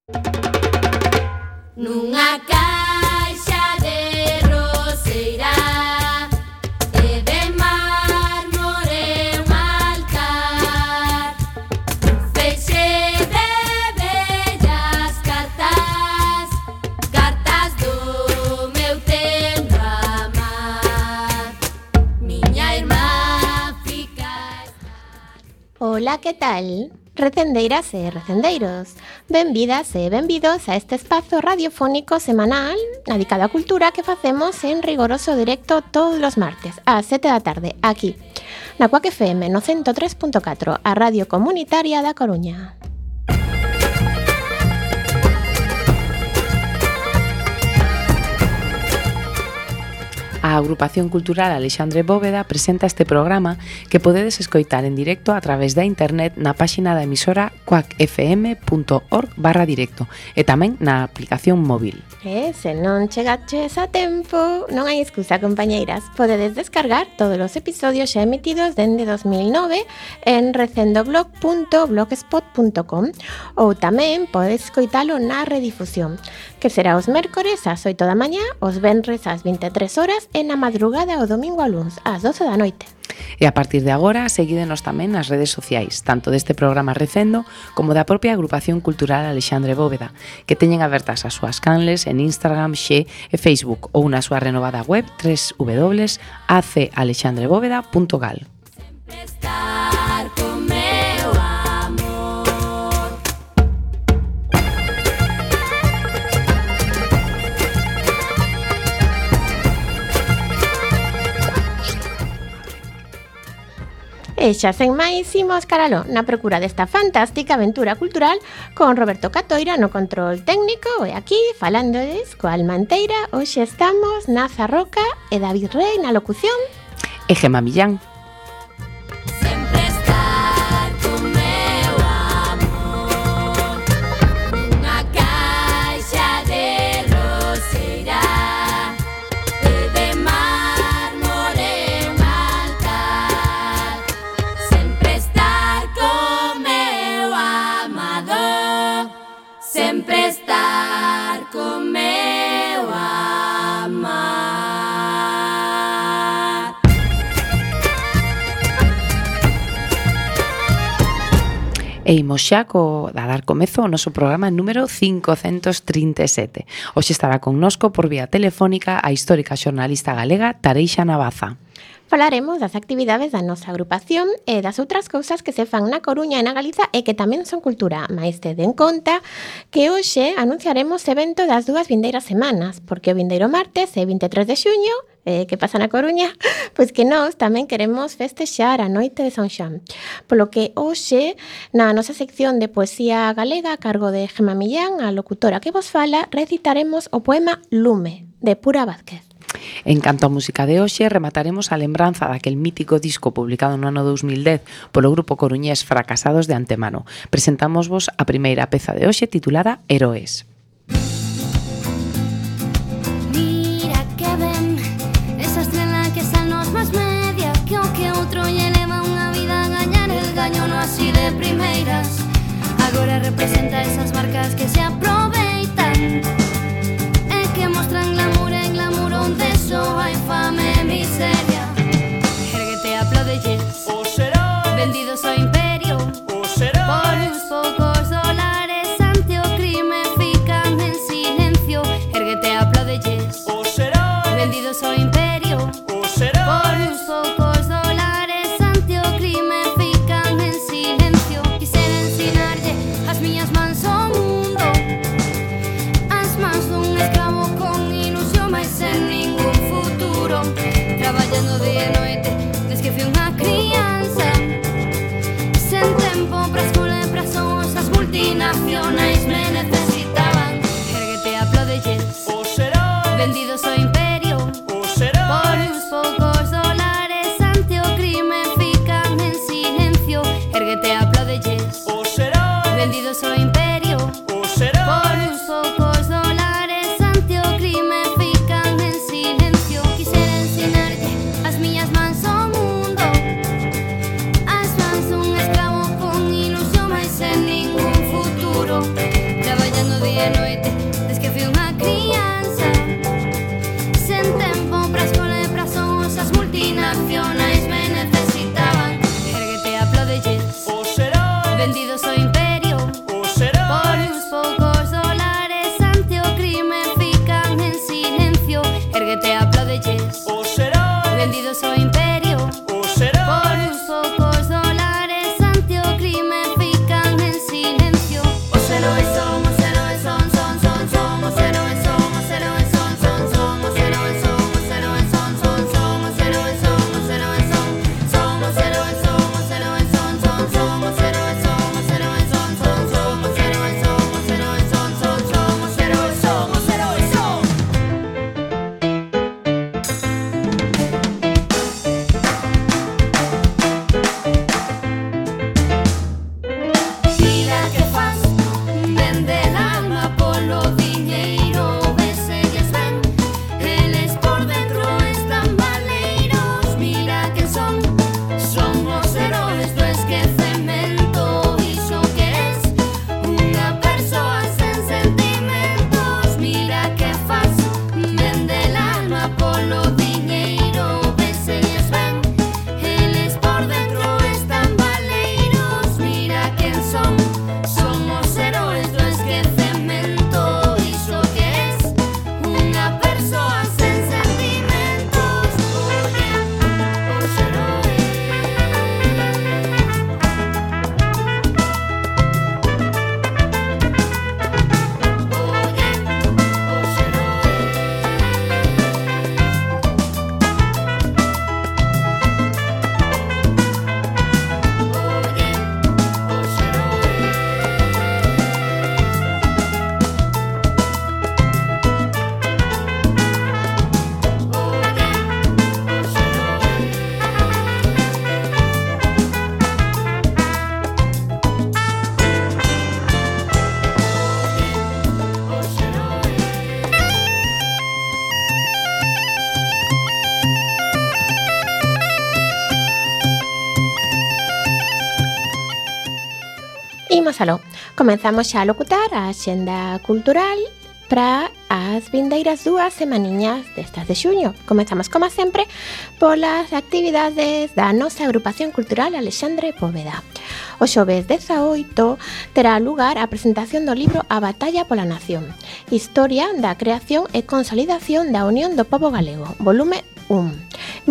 Nunha caixa de roseira e de mármore un altar, feixe de bellas cartas, cartas do meu tempo amar. Miña irmá fica... Ola, que tal? Recendeiras e recendeiros, benvidas e benvidos a este espazo radiofónico semanal dedicado á cultura que facemos en rigoroso directo todos os martes ás 7 da tarde, aquí, na Cuac FM no 103.4, a radio comunitaria da Coruña. A Agrupación Cultural Alexandre Bóveda presenta este programa que podedes escoitar en directo a través da internet na páxina da emisora cuacfm.org/directo e tamén na aplicación móvil. Se non chegaches a tempo, non hai excusa, compañeiras. Podedes descargar todos os episodios xa emitidos dende 2009 en recendoblog.blogspot.com ou tamén podedes escoitalo na redifusión, que será os mércores ás 8 da mañá, os venres ás 23 horas e na madrugada o domingo a luns ás 12 da noite. E a partir de agora, seguídenos tamén nas redes sociais, tanto deste programa Recendo como da propia Agrupación Cultural Alexandre Bóveda, que teñen abertas as súas canles en Instagram, Xe e Facebook ou na súa renovada web www.acalexandrebóveda.gal. Estar con meu amor. E xa sen máis, imos caraló na procura desta fantástica aventura cultural con Roberto Catoira no control técnico e aquí falándoles coa Almanteira. Hoxe estamos Naza Roca e David Rey na locución E Gemma Millán. Sempre estar con meu amor. Nunha caixa de roseira e de mármore un altar, sempre estar con meu amado, sempre estar con meu amar. E imos xa a dar comezo ao noso programa número 537. Hoxe estará connosco por vía telefónica a histórica xornalista galega Tareixa Navaza. falaremos das actividades da nosa agrupación e das outras cousas que se fan na Coruña e na Galiza e que tamén son cultura. Mais teden conta que hoxe anunciaremos evento das dúas vindeiras semanas, porque o vindeiro martes é 23 de xuño, que pasa na Coruña, pois que nós tamén queremos festexar a noite de San Xoán. Polo que hoxe, na nosa sección de poesía galega a cargo de Gemma Millán, a locutora que vos fala, recitaremos o poema Lume, de Pura Vázquez. En canto á música de hoxe, remataremos a lembranza daquel mítico disco publicado no ano 2010 polo grupo coruñés Fracasados de Antemano. Presentámosvos a primeira peza de hoxe titulada Heroes. Mira que ben, esa estrela que está nos más media, que o que outro lle leva unha vida a gañar el gaño no así de primeiras. Agora representa esas marcas que se aproveitan e que mostran glamour en glamour onde só hai fame e miseria. Erguete, aplaudelles, vendidos ao imperio, por uns poucos dólares ante o crime fican en silencio. Erguete, aplaudelles, vendidos ao imperio, por uns poucos dólares ante o crime fican en silencio. Quisera ensinarlle as miñas mans ao mundo, as mans dun escravo con ilusión mais sen ningún futuro, traballando día e noite desde que fui unha crianza, sen tempo para escola e para sons as multinacionais me necesitaban. Erguete, aplaudelles, vendidos ao imperio, por uns poucos dólares ante o crime fican en silencio. Erguete, aplaudelles, vendidos ao imperio, por uns poucos dólares ante o crime fican en silencio. Quisera ensinarlle as miñas mans ao mundo, as mans dun escravo con ilusión mais sen ningún futuro, vende el alma polo diñeiro, veselles ben, eles por dentro están baleiros. Mira que son os heróis do esquecemento. Iso que es unha persoa sen sentimentos. Mira que faz, vende el alma polo diñeiro, veselles ben, eles por dentro están baleiros. Mira quen son os heróis do esquecemento. Iso que es unha persoa sen sentimentos. Oye, os heróis. Imos aló. Comenzamos xa a locutar a axenda cultural para as vindeiras 2 semaniñas destas de xuño. Comenzamos, como sempre, polas actividades da nosa agrupación cultural Alexandre Bóveda. O xoves 18 terá lugar a presentación do libro A batalla pola nación, historia da creación e consolidación da Unión do Pobo Galego, volume 1,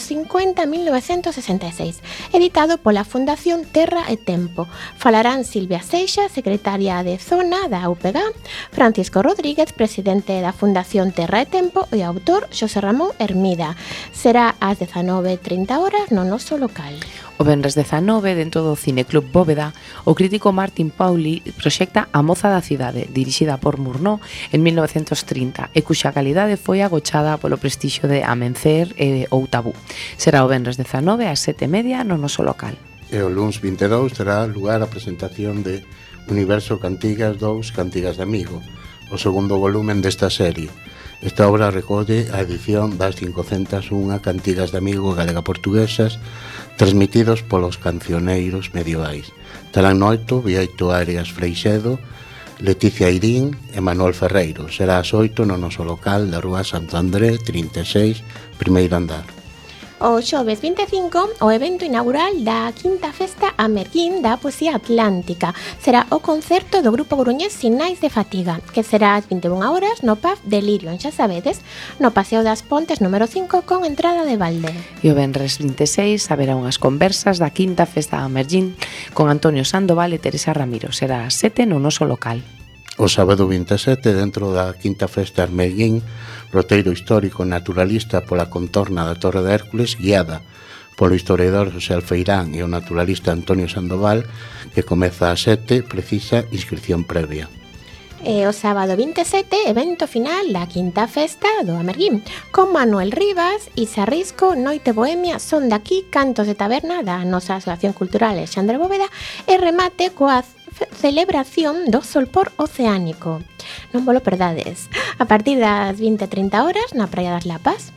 1950-1966, editado pola Fundación Terra e Tempo. Falarán Silvia Seixa, secretaria de Zona da UPG, Francisco Rodríguez, presidente da Fundación Terra e Tempo, e o autor Xosé Ramón Hermida. Será ás 19:30 no noso local. O venres 19, dentro do Cineclub Bóveda, o crítico Martín Pauli proxecta A moza da cidade, dirixida por Murnau en 1930, e cuxa calidade foi agochada polo prestixio de Amencer e ou Tabú. Será o venres 19 ás 7:30 no noso local. E o luns 22 terá lugar a presentación de Universo Cantigas 2, Cantigas de Amigo, o segundo volumen desta serie. Esta obra recolle a edición das 501 cantigas de amigo galega-portuguesas transmitidos polos cancioneiros medievais. Terán noito Bieito Arias Freixedo, Leticia Irín e Manuel Ferreiro. Será ás 8 no noso local da Rúa Santo André, 36, primeiro andar. O xoves 25, o evento inaugural da quinta festa Amerguín da Poesía Atlántica. Será o concerto do grupo coruñés Sinais de Fatiga, que será ás 21 horas no pub Delirium, xa sabedes, no Paseo das Pontes número 5 con entrada de balde. E o venres 26 haberá unhas conversas da quinta festa Amerguín con Antonio Sandoval e Teresa Ramiro. Será ás 7 no noso local. O sábado 27, dentro da quinta festa Armeguín, roteiro histórico naturalista pola contorna da Torre de Hércules, guiada polo historiador José Alfeirán e o naturalista Antonio Sandoval, que comeza ás 7, precisa inscripción previa. E o sábado 27, evento final da quinta festa do Amerguín, con Manuel Rivas, Isa Risco, Noite Bohemia, Son daqui, Cantos de Taberna da nosa Asociación Cultural Alexandre Bóveda, e remate coa celebración do Solpor Oceánico. Non volo perdades. A partir das 20:30 horas na Praia das Lapas.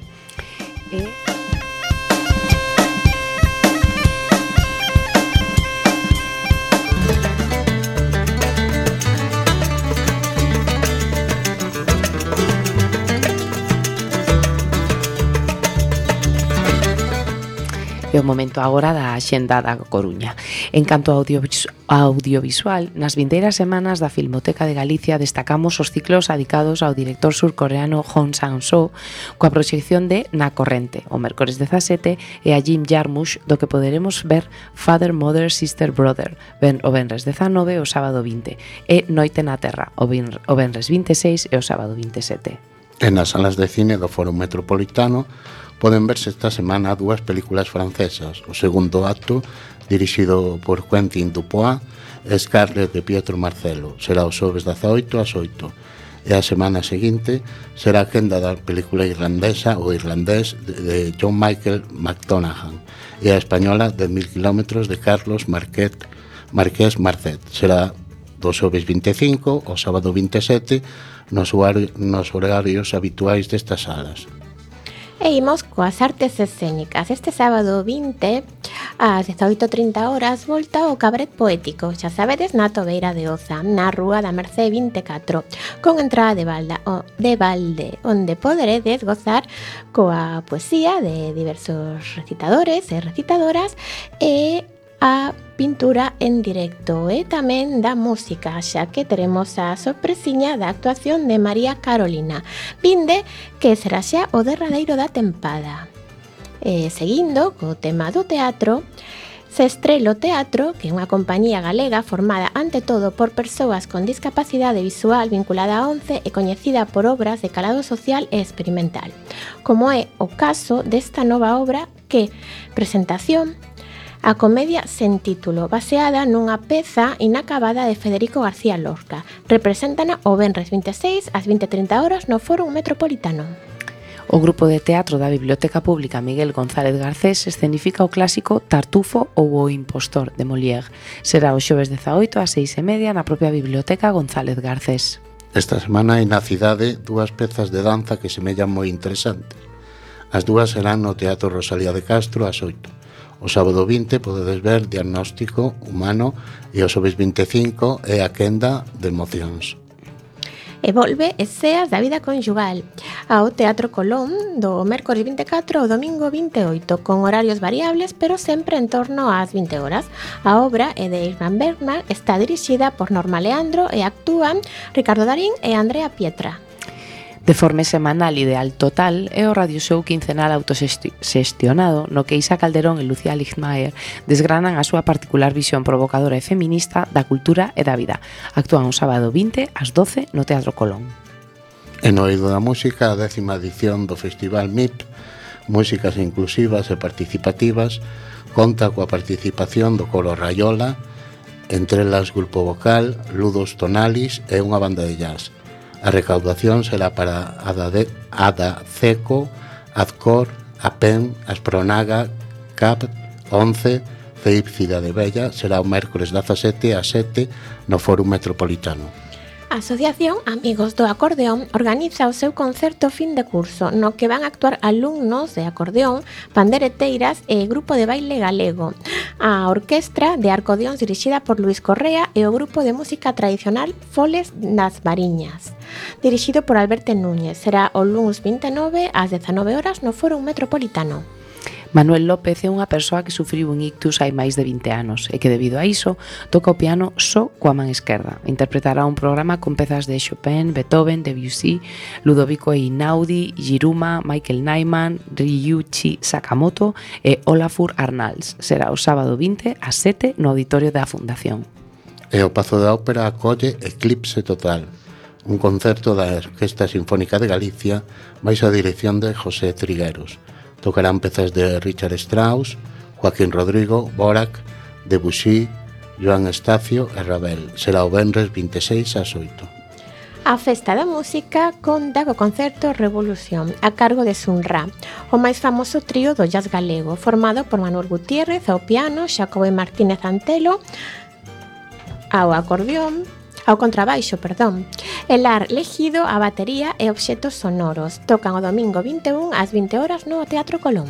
É o momento agora da axenda da Coruña. En canto ao audiovisual, nas vindeiras semanas da Filmoteca de Galicia destacamos os ciclos dedicados ao director surcoreano Hong Sang-soo coa proxección de Na Corrente, o mércores 17, e a Jim Jarmusch, do que poderemos ver Father, Mother, Sister, Brother, o venres 19 e o sábado 20, e Noite na Terra, o venres 26 e o sábado 27. E nas salas de cine do Foro Metropolitano poden verse esta semana dúas películas francesas. O segundo acto, dirixido por Quentin Dupois, e Scarlett de Pietro Marcello. Será o xoves 18 ás 8. E a semana seguinte será a quenda da película irlandesa O Irlandés de John Michael McDonaghan e a española 10.000 kilómetros de Carlos Marqués Marcet. Será do xoves 25 ao sábado 27 nos horarios habituais destas salas. E imos coas artes escénicas. Este sábado 20 ás 18:30 horas volta o cabaret poético, xa sabedes, na Tobeira de Oza, na Rúa da Mercé 24, con entrada de balde, onde poderedes gozar coa poesía de diversos recitadores e recitadoras e a pintura en directo e tamén da música, xa que teremos a sorpresiña da actuación de María Carolina. Vinde que será xa o derradeiro da tempada. Seguindo co tema do teatro, Sestrelo Teatro, que é unha compañía galega formada ante todo por persoas con discapacidade visual vinculada a ONCE e coñecida por obras de calado social e experimental, como é o caso desta nova obra que, presentación, a comedia sen título, baseada nunha peza inacabada de Federico García Lorca. Represéntana o venres 26 ás 20:30 horas no Fórum Metropolitano. O grupo de teatro da Biblioteca Pública Miguel González Garcés escenifica o clásico Tartufo ou o Impostor de Molière. Será o xoves 18 ás 6:30 na propia Biblioteca González Garcés. Esta semana hai na cidade dúas pezas de danza que semellan moi interesantes. As dúas serán no Teatro Rosalía de Castro ás 8. O sábado 20 podedes ver Diagnóstico Humano e o xoves 25 é a quenda de emocións. E volve Eseas da vida conjugal ao Teatro Colón do mércores 24 ao domingo 28, con horarios variables, pero sempre en torno ás 20 horas. A obra é de Irmán Bernal, está dirixida por Norma Leandro e actúan Ricardo Darín e Andrea Pietra. De forma semanal Ideal Total é o radio show quincenal autoxestionado no que Isa Calderón e Lucía Ligmaer desgranan a súa particular visión provocadora e feminista da cultura e da vida. Actúan o sábado 20 ás 12 no Teatro Colón. En o eido da música, a 10ª edición do Festival MIP, Músicas Inclusivas e Participativas, conta coa participación do Coro Raiola, entre elas grupo vocal, Ludos Tonalis e unha banda de jazz. A recaudación será para Ada Ceco, Azcor, APEN, Aspronaga, CAP, 11, CEIP Cidade Bella. Será o mércores 17 ás 7 no Fórum Metropolitano. A Asociación Amigos do Acordeón organiza o seu concerto fin de curso, no que van a actuar alumnos de acordeón, pandereteiras e grupo de baile galego, a orquestra de acordeóns dirixida por Luis Correa e o grupo de música tradicional Foles das Mariñas, dirixido por Alberto Núñez. Será o luns 29 ás 19 horas no Fórum Metropolitano. Manuel López é unha persoa que sufriu un ictus hai máis de 20 anos e que debido a iso toca o piano só coa man esquerda. Interpretará un programa con pezas de Chopin, Beethoven, Debussy, Ludovico Einaudi, Giruma, Michael Nyman, Ryuichi Sakamoto e Olafur Arnalds. Será o sábado 20 ás 7 no auditorio da Fundación. E o Pazo da Ópera acolle Eclipse Total, un concerto da Orquesta Sinfónica de Galicia baixo a dirección de José Trigueros. Tocarán pezas de Richard Strauss, Joaquín Rodrigo, Dvorak, Debussy, Joan Estacio e Ravel. Será o venres 26 ás 8. A Festa da Música conta co concerto Revolución, a cargo de Sunra, o máis famoso trío do jazz galego, formado por Manuel Gutiérrez ao piano, Xacobe Martínez Antelo ao acordeón, ao contrabaixo, Elar Legido a batería e obxetos sonoros. Tocan o domingo 21 ás 20 horas no Teatro Colón.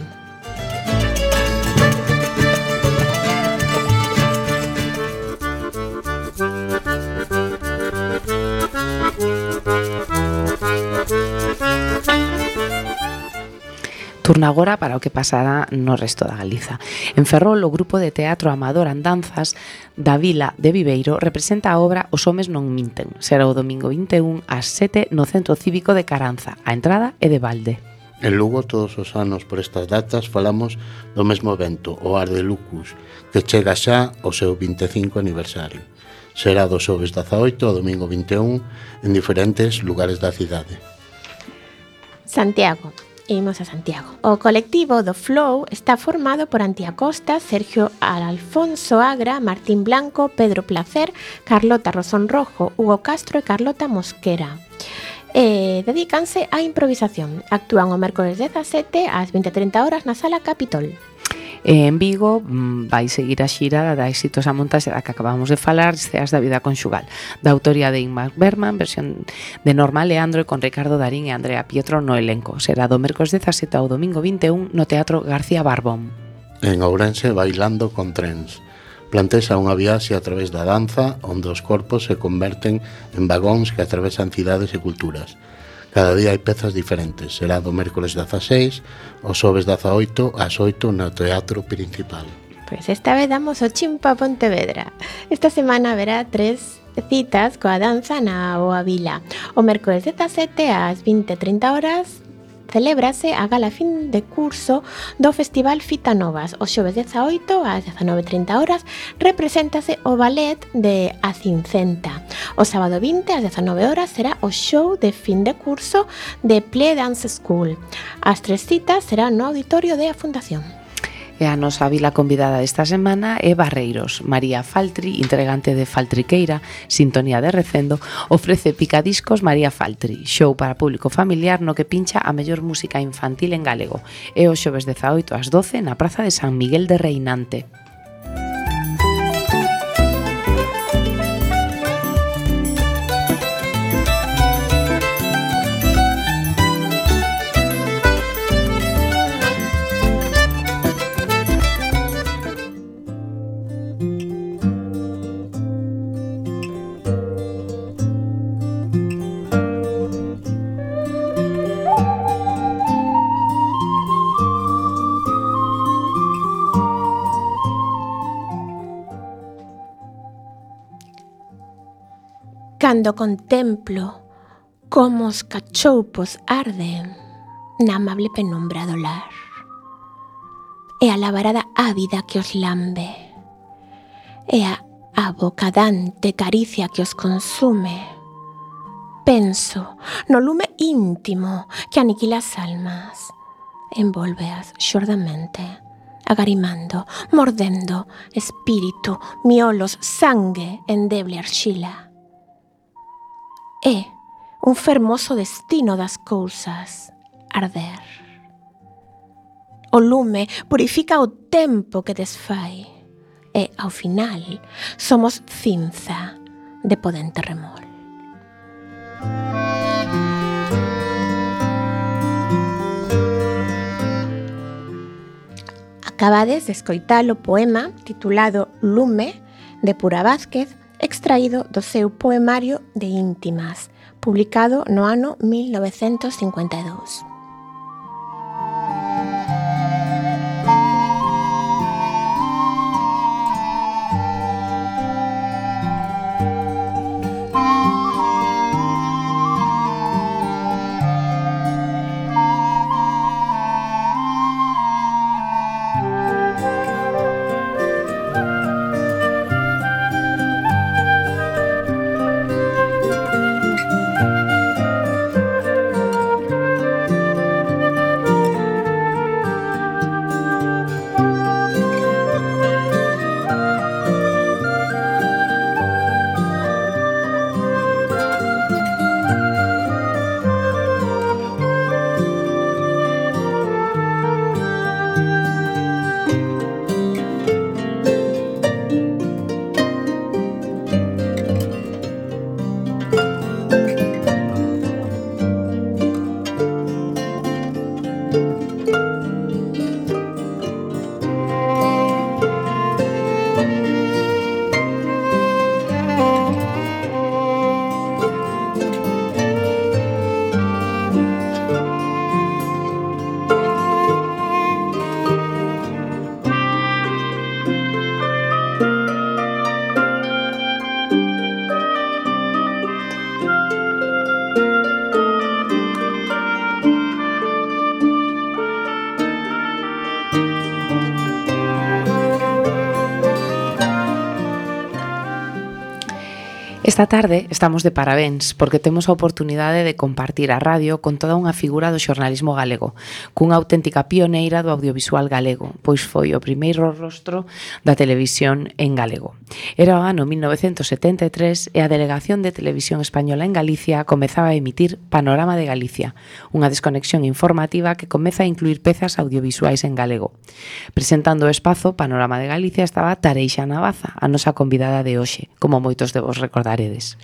Turno agora para o que pasará no resto da Galiza. En Ferrol, o grupo de teatro amador Andanzas da Vila de Viveiro representa a obra Os homes non minten. Será o domingo 21 ás 7 no Centro Cívico de Caranza. A entrada é de balde. En Lugo, todos os anos por estas datas falamos do mesmo evento, o Ar de Lucus, que chega xa ao seu 25 aniversario. Será do xoves 18 ao domingo 21 en diferentes lugares da cidade. Santiago. Imos a Santiago. O colectivo do Flow está formado por Antía Costa, Sergio Alfonso Agra, Martín Blanco, Pedro Placer, Carlota Rosón Rojo, Hugo Castro e Carlota Mosquera. Dedícanse á improvisación. Actúan o mércores 17 ás 20:30 horas na Sala Capitol. E en Vigo vai seguir a xira da exitosa montaxe da que acabamos de falar, Ceas da vida conxugal, da autoría de Ingmar Bergman, versión de Norma Leandro e con Ricardo Darín e Andrea Pietro no elenco. Será do mércores 17 ao domingo 21 no Teatro García Barbón. En Ourense, Bailando con trens. Plantexa unha viaxe a través da danza onde os corpos se converten en vagóns que atravesan cidades e culturas. Cada día hai pezas diferentes. Será do mércores 16, o xoves 18 ás 8 no Teatro Principal. Pois esta vez damos o chimpo a Pontevedra. Esta semana haberá 3 citas coa danza na Boa Vila. O mércores 17 ás 20:30 horas celébrase a gala fin de curso do Festival Fita Novas. O xoves 18 ás 19:30 horas represéntase o ballet de A Cincenta. O sábado 20 ás 19 horas será o show de fin de curso de Play Dance School. As 3 citas serán no auditorio de a Fundación. E a nosa vila convidada esta semana é Barreiros. María Faltri, integrante de Faltriqueira, Sintonía de Recendo, ofrece Picadiscos María Faltri, show para público familiar no que pincha a mellor música infantil en galego. É o xoves 18 ás 12 na Praza de San Miguel de Reinante. Cando contemplo como os cachoupos arden na amable penumbra do lar e a labarada ávida que os lambe e a abocadante caricia que os consume, penso no lume íntimo que aniquila as almas, envolveas xordamente, agarimando, mordendo espírito, miolos, sangue, endeble arxila. É un fermoso destino das cousas, arder. O lume purifica o tempo que desfai e, ao final, somos cinza de podente remol. Acabades de escoitar o poema titulado Lume, de Pura Vázquez, extraído do seu poemario de íntimas, publicado no ano 1952. Esta tarde estamos de parabéns porque temos a oportunidade de compartir a radio con toda unha figura do xornalismo galego, cunha auténtica pioneira do audiovisual galego, pois foi o primeiro rostro da televisión en galego. Era o ano 1973 e a Delegación de Televisión Española en Galicia comezaba a emitir Panorama de Galicia, unha desconexión informativa que comeza a incluir pezas audiovisuais en galego. Presentando o espazo Panorama de Galicia estaba Tareixa Navaza, a nosa convidada de hoxe, como moitos de vos recordaredes.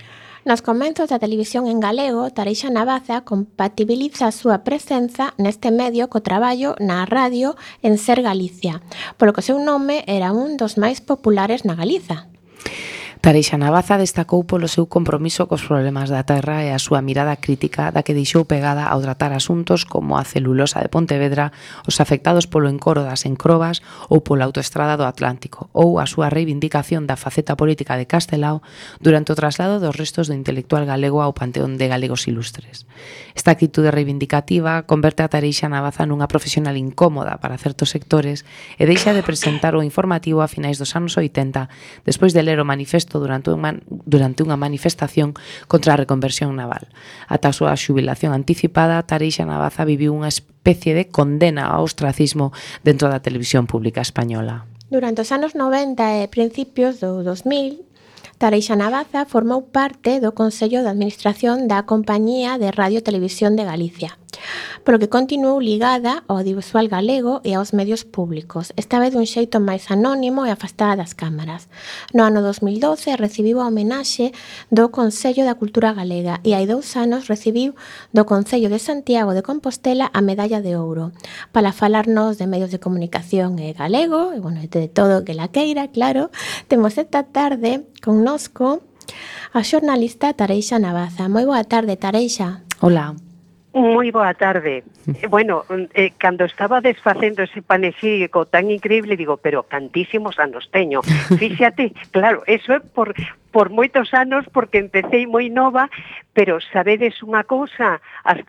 Nos comenzos da televisión en galego, Tareixa Navaza compatibiliza a súa presenza neste medio co traballo na radio en Ser Galicia, polo que o seu nome era un dos máis populares na Galiza. Tareixa Navaza destacou polo seu compromiso cos problemas da terra e a súa mirada crítica da que deixou pegada ao tratar asuntos como a celulosa de Pontevedra, os afectados polo encoro das encrobas ou pola autoestrada do Atlántico, ou a súa reivindicación da faceta política de Castelao durante o traslado dos restos do intelectual galego ao Panteón de Galegos Ilustres. Esta actitude reivindicativa converte a Tareixa Navaza nunha profesional incómoda para certos sectores e deixa de presentar o informativo a finais dos anos 80, despois de ler o manifesto durante unha manifestación contra a reconversión naval. Ata a súa xubilación anticipada, Tareixa Navaza viviu unha especie de condena ao ostracismo dentro da televisión pública española. Durante os anos 90 e principios do 2000, Tareixa Navaza formou parte do Consello de Administración da Compañía de Radio e Televisión de Galicia, polo que continuou ligada ao audiovisual galego e aos medios públicos, esta vez dun xeito máis anónimo e afastada das cámaras. No ano 2012 recibiu a homenaxe do Consello da Cultura Galega e hai 2 anos recibiu do Concello de Santiago de Compostela a Medalla de Ouro, para falarnos de medios de comunicación e galego, e bueno, de todo que la queira, claro. Temos esta tarde connosco a xornalista Tareixa Navaza. Moi boa tarde, Tareixa. Hola. Moi boa tarde. Bueno, cando estaba desfacendo ese panexírico tan increíble, digo, pero cantísimos anos teño. Fíxate, claro, eso é por moitos anos, porque empecé moi nova, pero sabedes unha cousa,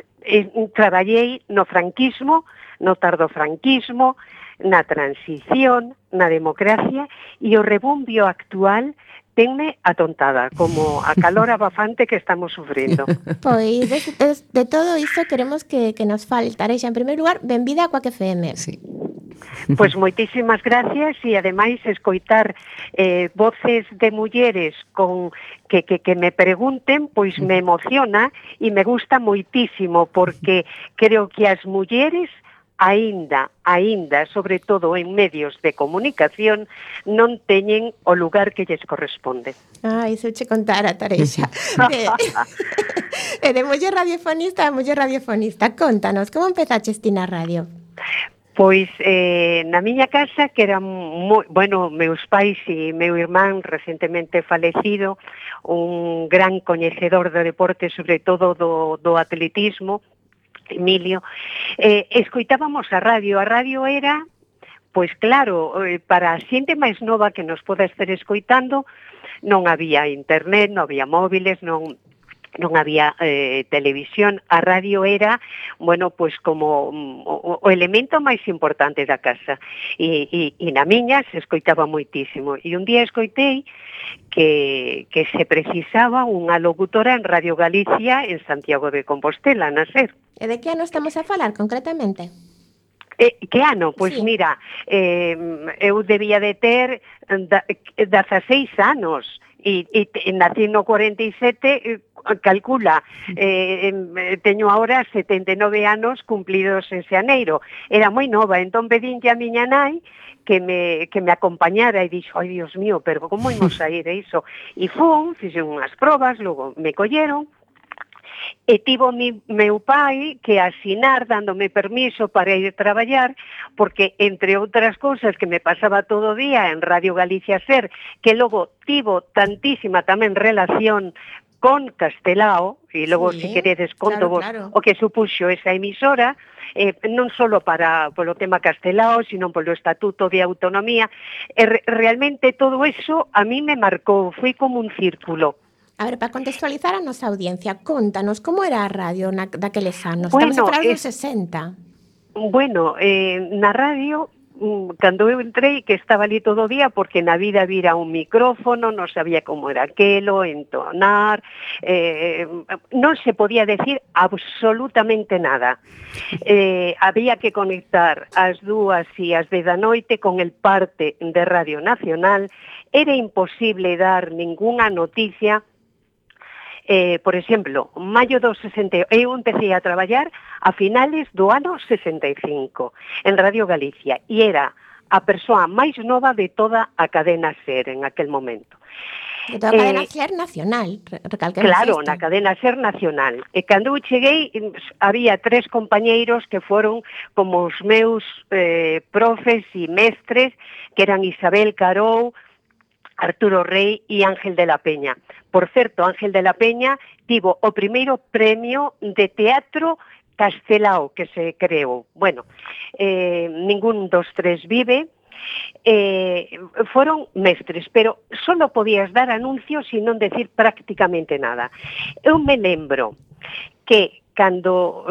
traballei no franquismo, no tardofranquismo, na transición, na democracia, e o rebumbio actual tenme atontada, como a calor abafante que estamos sufrindo. Pois de todo iso queremos que nos fale, Tareixa. En primeiro lugar, benvida a Cuac FM. Sí. Pois moitísimas gracias, e ademais escoitar voces de mulleres con que me pregunten, pois me emociona e me gusta moitísimo, porque creo que as mulleres aínda, sobre todo en medios de comunicación, non teñen o lugar que lles corresponde. Iso che contara, Tareixa. De muller radiofonista a muller radiofonista. Contanos, como empezaches ti na radio? Pois na miña casa, que era meus pais e meu irmán recentemente falecido, un gran coñecedor do deporte, sobre todo do atletismo, Emilio, escoitábamos a radio. A radio era, pois claro, para a xente máis nova que nos poda estar escoitando, non había internet, non había móviles, non había televisión. A radio era, bueno, pois como o elemento máis importante da casa, e na miña se escoitaba moitísimo, e un día escoitei que se precisaba unha locutora en Radio Galicia en Santiago de Compostela, na SER. E de que ano estamos a falar concretamente? Que ano? Pois sí. Mira, eu debía de ter 16 anos, e nací no 47, calcula, teño ahora 79 anos cumplidos en xaneiro. Era moi nova, entón pedinlle a miña nai que me acompañara, e dixo, ai, Dios mío, pero como imos a ir a iso? E fixen unhas probas, logo me colleron, e tivo meu pai que asinar dándome permiso para ir traballar, porque, entre outras cousas, que me pasaba todo o día en Radio Galicia Ser, que logo tivo tantísima tamén relación con Castelao, e logo, sí, se queredes, conto vos o que supuxo esa emisora, non só polo tema Castelao, sino polo Estatuto de Autonomía. Realmente todo eso a mí me marcou, foi como un círculo. A ver, para contextualizar a nosa audiencia, contanos como era a radio daqueles anos. Estamos a falar dos 60. Bueno, na radio, cando eu entrei, que estaba ali todo o día, porque na vida vira un micrófono, non sabía como era aquelo, entonar, non se podía decir absolutamente nada. Había que conectar as 2 e as 10 da noite con el parte de Radio Nacional, era imposible dar ninguna noticia. Por exemplo, maio do 60, eu empecé a traballar a finales do ano 65 en Radio Galicia e era a persoa máis nova de toda a cadena SER en aquel momento. De toda a cadena SER nacional, recalquemos claro, isto. Na cadena SER nacional. E cando eu cheguei, había 3 compañeiros que foron como os meus profes e mestres, que eran Isabel Carou, Arturo Rey e Ángel de la Peña. Por certo, Ángel de la Peña tivo o primeiro premio de teatro Castelao que se creou. Bueno, ningún dos 3 vive, foron mestres, pero solo podías dar anuncios e non decir prácticamente nada. Eu me lembro que cando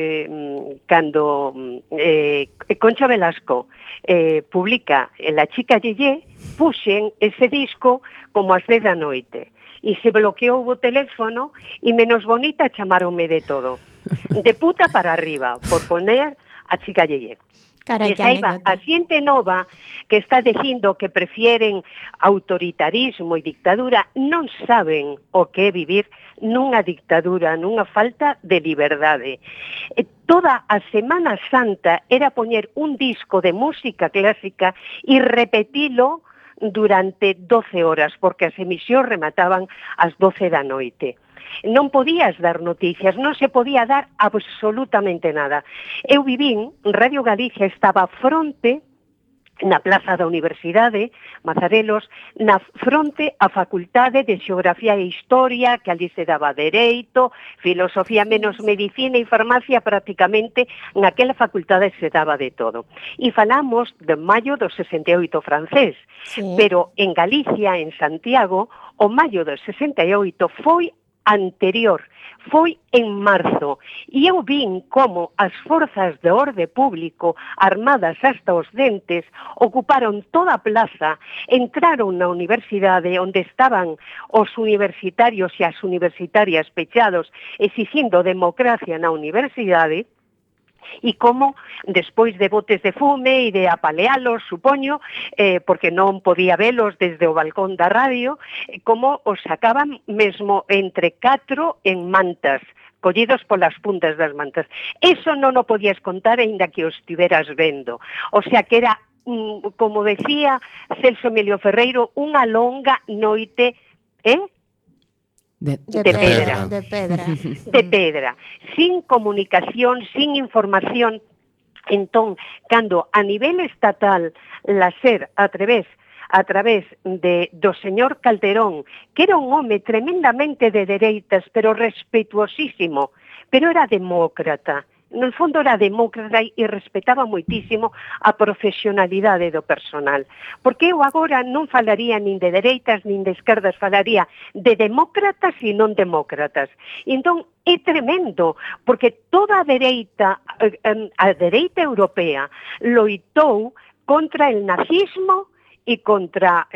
Concha Velasco publica La chica Yeye, puxen ese disco como ás 10 da noite e se bloqueou o teléfono e menos bonita chamaronme de todo, de puta para arriba, por poner a chica Yeye. Carai, E saiba, a xente nova que está dicindo que prefieren autoritarismo e dictadura non saben o que é vivir nunha dictadura, nunha falta de liberdade. Toda a Semana Santa era poñer un disco de música clásica e repetilo durante 12 horas, porque as emisións remataban ás 12 da noite. Non podías dar noticias, non se podía dar absolutamente nada. Eu vivín, Radio Galicia estaba fronte na Plaza da Universidade, Mazarelos, na fronte a Facultade de Xeografía e Historia, que ali se daba Dereito, Filosofía menos Medicina e Farmacia, prácticamente naquela facultade se daba de todo. E falamos de maio do 68 francés, pero en Galicia, en Santiago, o maio do 68 foi anterior, foi en marzo, e eu vin como as forzas de orde público, armadas hasta os dentes, ocuparon toda a plaza, entraron na universidade onde estaban os universitarios e as universitarias pechados, exigindo democracia na universidade, e como, despois de botes de fume e de apalealos, supoño, porque non podía velos desde o balcón da radio, como os sacaban mesmo entre 4 en mantas, collidos polas puntas das mantas. Eso non o podías contar aínda que o estiveras vendo. O sea que era, como decía Celso Emilio Ferreiro, unha longa noite, De pedra. De pedra, sin comunicación, sin información. Entón, cando a nivel estatal la SER a través do señor Calderón, que era un home tremendamente de dereitas, pero respetuosísimo, pero era demócrata, no fondo era demócrata e respetaba moitísimo a profesionalidade do personal. Porque eu agora non falaría nin de dereitas nin de esquerdas, falaría de demócratas e non demócratas. Entón, é tremendo, porque toda a dereita europea loitou contra el nazismo e contra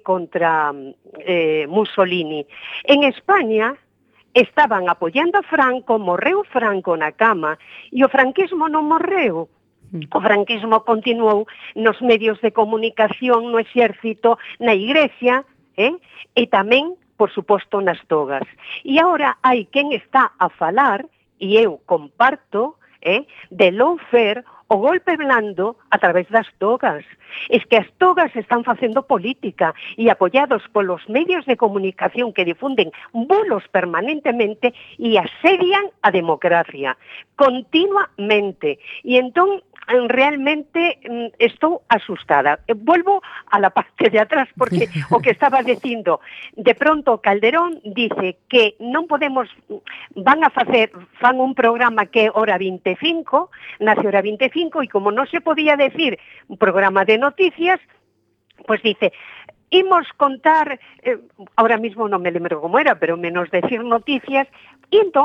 Mussolini. En España estaban apoiando a Franco, morreu Franco na cama, e o franquismo non morreu. O franquismo continuou nos medios de comunicación, no exército, na igrexa, e tamén, por suposto, nas togas. E agora hai quen está a falar, e eu comparto, de lawfare, o golpe blando a través das togas. Es que as togas están facendo política e apoiados polos medios de comunicación que difunden bulos permanentemente e asedian a democracia continuamente. E entón, realmente estou asustada. Vuelvo a la parte de atrás porque o que estaba dicindo, de pronto Calderón dice que non podemos, fan un programa que é hora 25, nace hora 25 e como non se podía decir un programa de noticias, pues dice, imos contar, ahora mismo non me lembro como era, pero menos decir noticias, e entón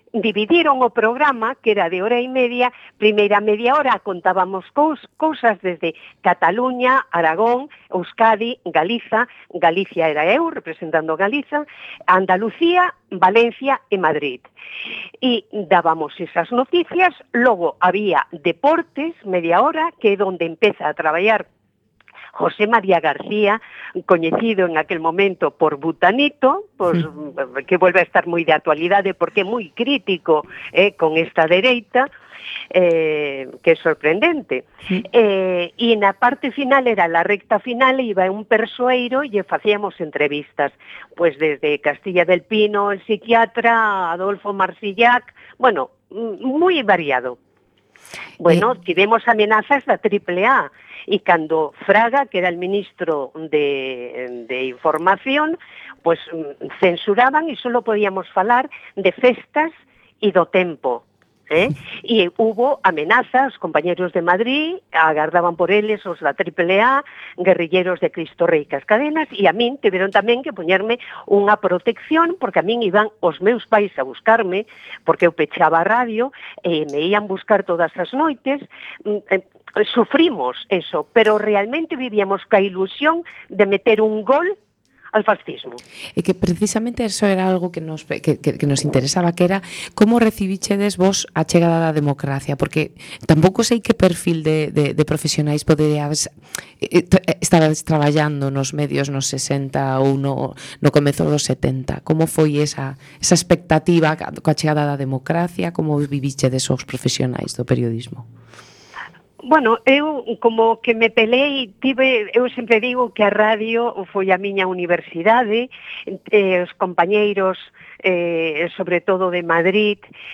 dividiron o programa, que era de hora e media. Primeira media hora contábamos cousas desde Cataluña, Aragón, Euskadi, Galicia era eu, representando Galiza, Andalucía, Valencia e Madrid. E dábamos esas noticias, logo había deportes, media hora, que é onde empeza a traballar José María García, coñecido en aquel momento por Butanito, que volve a estar moi de actualidade porque é moi crítico con esta dereita, que é sorprendente. E na parte final, era la recta final, iba un persoeiro e facíamos entrevistas, pues desde Castilla del Pino, el psiquiatra, Adolfo Marsillac, bueno, moi variado. Bueno, tivemos amenazas da AAA, e cando Fraga, que era el ministro de Información, pues censuraban e solo podíamos falar de festas e do tempo. E hubo amenazas, compañeros de Madrid agardaban por eles os da AAA, guerrilleros de Cristo Rei Cascadenas, e a min tiveron tamén que poñerme unha protección, porque a min iban os meus pais a buscarme, porque eu pechaba a radio, e me ian buscar todas as noites. Sufrimos eso, pero realmente vivíamos ca ilusión de meter un gol al fascismo. E que precisamente eso era algo que nos interesaba, que era como recibichedes vos a chegada da democracia, porque tampouco sei que perfil de profesionais poderíades estabades traballando nos medios nos 60 ou no comezo dos 70. Como foi esa expectativa coa chegada da democracia? Como vivichedes os profesionais do periodismo? Bueno, eu como que me pelei, eu sempre digo que a radio foi a miña universidade, os compañeiros, sobre todo de Madrid,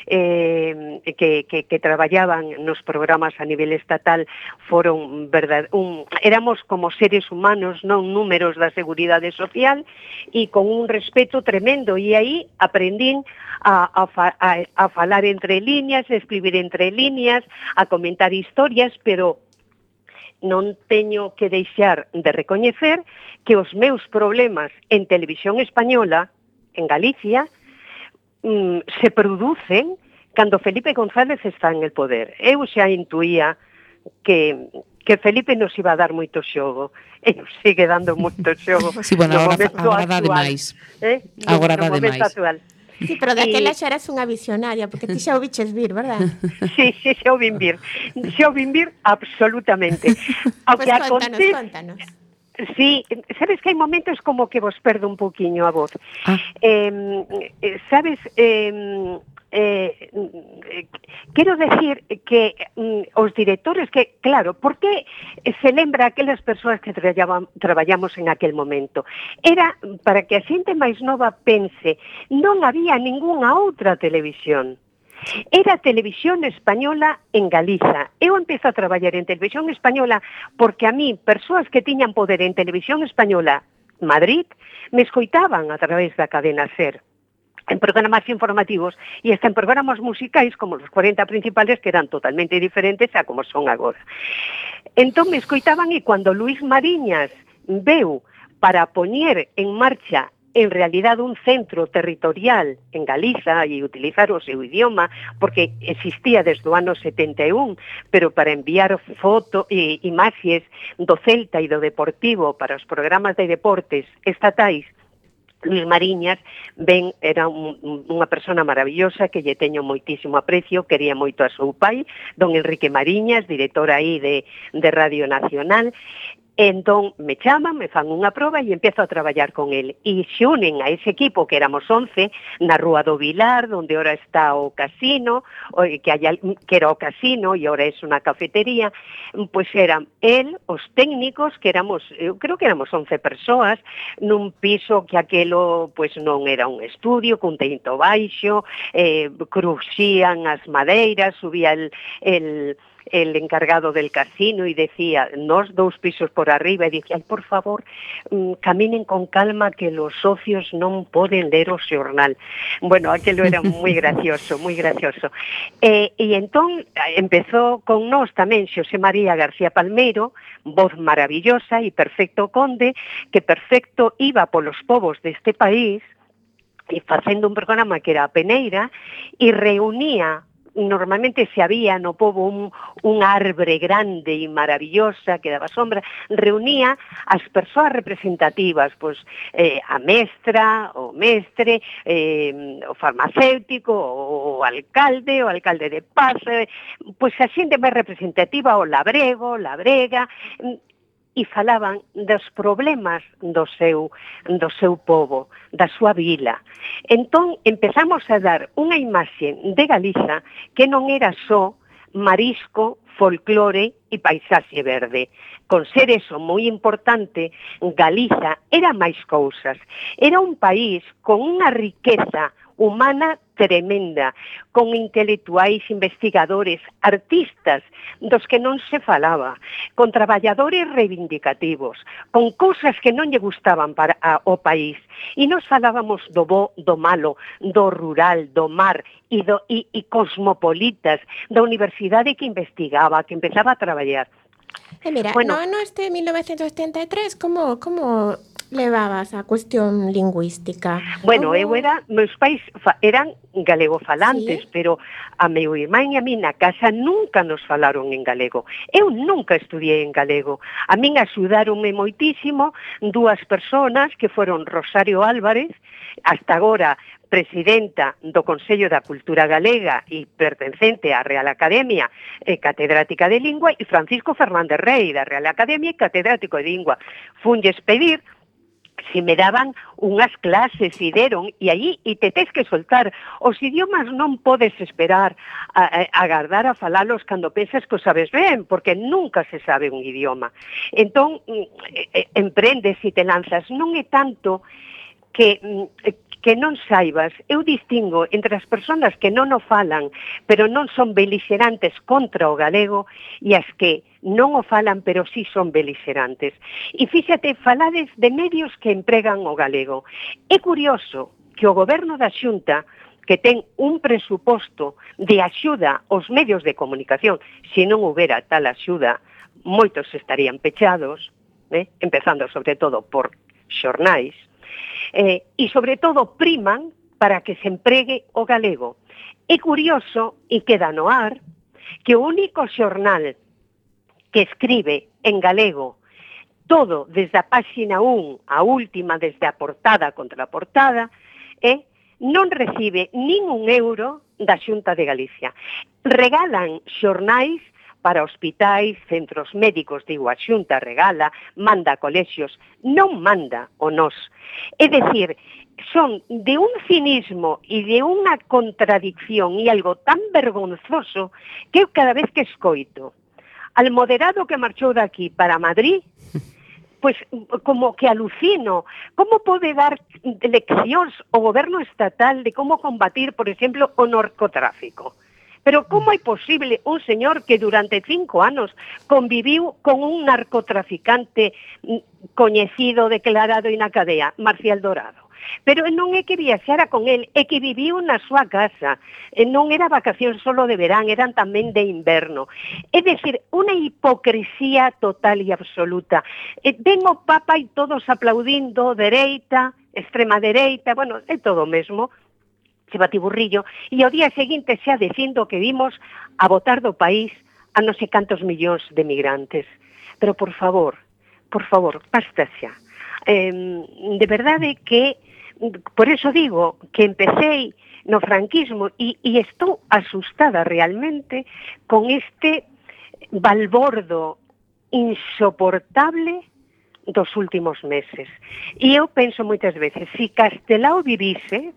que traballaban nos programas a nivel estatal, foron éramos como seres humanos, non números da Seguridade Social, e con un respeto tremendo, e aí aprendín a falar entre líneas, a escribir entre líneas, a comentar historias, pero non teño que deixar de recoñecer que os meus problemas en televisión española, en Galicia, se producen cando Felipe González está en el poder. Eu xa intuía que Felipe nos iba a dar moito xogo, e nos sigue dando moito xogo. Sí, bueno, agora dá demais. Agora dá demais. Sí, pero daquela xa eras unha visionaria, porque ti xa o viches vir, verdad? Sí, xa o vin vir. Xa o vin vir absolutamente. Pois contanos. Sí, sabes que hai momentos como que vos perdo un poquinho a voz. Sabes, quero decir que os directores que, claro, por que se lembra aquelas persoas que traballamos en aquel momento? Era para que a xente máis nova pense, non había ningunha outra televisión. Era Televisión Española en Galiza. Eu empezo a traballar en Televisión Española porque a mí, persoas que tiñan poder en Televisión Española Madrid, me escoitaban a través da cadena SER, en programas informativos e hasta en programas musicais como los 40 principales, que eran totalmente diferentes a como son agora. Entón me escoitaban, e cando Luis Mariñas veu para poñer en marcha en realidad un centro territorial en Galiza e utilizar o seu idioma, porque existía desde o ano 71, pero para enviar imaxes do Celta e do Deportivo para os programas de deportes estatais, Luis Mariñas era unha persona maravillosa que lle teño moitísimo aprecio, quería moito a seu pai, don Enrique Mariñas, director aí de Radio Nacional. Entón me chaman, me fan unha proba e empezo a traballar con el. E se unen a ese equipo, que éramos 11, na Rúa do Vilar, onde ora está o casino, que era o casino e ora é unha cafetería, pois eran os técnicos, que eu creo que éramos 11 persoas, nun piso que aquelo pois non era un estudio, cun teito baixo, cruxían as madeiras, subía el encargado del casino y decía, nos 2 pisos por arriba, e dicía, por favor, caminen con calma que los socios non poden ler o xornal. Bueno, aquilo era moi gracioso, moi gracioso. E entón empezou con nós tamén Xosé María García Palmeiro, voz maravillosa, e Perfecto Conde, que Perfecto iba polos povos deste país e facendo un programa que era a Peneira, e reunía, normalmente se había no pobo un arbre grande e maravillosa que daba sombra, reunía as persoas representativas, pois a mestra, o mestre, o farmacéutico, o alcalde de paz, pois a xente máis representativa, o labrego, labrega, e falaban dos problemas do seu pobo, da súa vila. Entón, empezamos a dar unha imaxe de Galiza que non era só marisco, folclore e paisaxe verde. Con ser eso moi importante, Galiza era máis cousas. Era un país con unha riqueza humana tremenda, con intelectuais, investigadores, artistas dos que non se falaba, con traballadores reivindicativos, con cousas que non lle gustaban para o país. E nos falábamos do bo, do malo, do rural, do mar e cosmopolitas, da universidade que investigaba, que empezaba a traballar. Mira, bueno, no este 1973, como levabas a cuestión lingüística? Bueno, meus pais eran galegofalantes, sí, pero a meu irmán e a mí na casa nunca nos falaron en galego. Eu nunca estudiei en galego. A min axudaronme moitísimo dúas persoas que foron Rosario Álvarez, hasta agora presidenta do Consello da Cultura Galega e pertencente á Real Academia catedrática de Lingua, e Francisco Fernández Rey, da Real Academia e catedrático de Lingua. Funlles pedir se me daban unhas clases e deron, e aí te tes que soltar. Os idiomas non podes esperar a agardar a falalos cando pensas que o sabes ben, porque nunca se sabe un idioma. Entón, emprendes e te lanzas. Non é tanto que non saibas. Eu distingo entre as persoas que non o falan, pero non son beligerantes contra o galego, e as que non o falan, pero sí son beligerantes. E fíxate, falades de medios que empregan o galego. É curioso que o goberno da Xunta, que ten un presuposto de axuda aos medios de comunicación, se non houbera tal axuda, moitos estarían pechados, empezando sobre todo por xornais, e sobre todo priman para que se empregue o galego. É curioso, e queda no ar, que o único xornal que escribe en galego todo desde a páxina 1 a última, desde a portada contra a portada, non recibe nin un euro da Xunta de Galicia. Regalan xornais para hospitais, centros médicos, digo, a Xunta regala, manda a colexios, non manda o nós. É dicir, son de un cinismo e de unha contradicción e algo tan vergonzoso que eu cada vez que escoito al moderado que marchou daqui para Madrid, pois como que alucino. Como pode dar leccións o goberno estatal de como combatir, por exemplo, o narcotráfico? Pero como é posible un señor que durante 5 anos conviviu con un narcotraficante coñecido, declarado e na cadea, Marcial Dorado? Pero non é que viaxara con el, é que viviu na súa casa. Non era vacación solo de verán, eran tamén de inverno. É dicir, unha hipocresía total e absoluta. Ven o Papa e todos aplaudindo, dereita, extrema dereita, bueno, é todo o mesmo, se batiburrillo, e ao día seguinte xa dicindo que vimos a botar do país a non sei cantos millóns de migrantes. Pero, por favor, basta xa. De verdade que, por eso digo, que empecé no franquismo e estou asustada realmente con este balbordo insoportable dos últimos meses. E eu penso moitas veces, se Castelao vivise,